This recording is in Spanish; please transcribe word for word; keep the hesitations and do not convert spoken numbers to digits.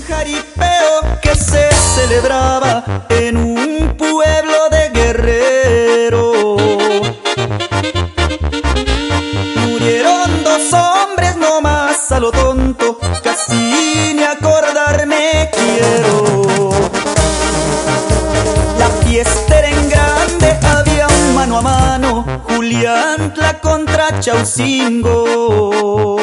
jaripeo que se celebraba en un pueblo de Guerrero. Murieron dos hombres nomás a lo tonto, casi ni acordarme quiero. La fiesta era en grande, había un mano a mano, Juliantla contra Chaucingo.